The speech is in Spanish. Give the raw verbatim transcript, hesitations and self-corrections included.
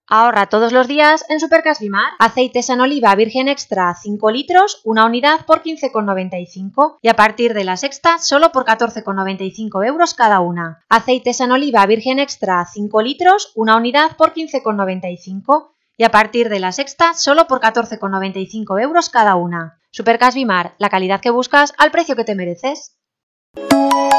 Ahorra todos los días en Supercas Bimar. Aceite San Oliva virgen extra cinco litros, una unidad por quince con noventa y cinco y a partir de la sexta solo por catorce con noventa y cinco euros cada una. Aceite San Oliva virgen extra cinco litros, una unidad por quince con noventa y cinco y a partir de la sexta solo por catorce con noventa y cinco euros cada una. Supercas Bimar, la calidad que buscas al precio que te mereces.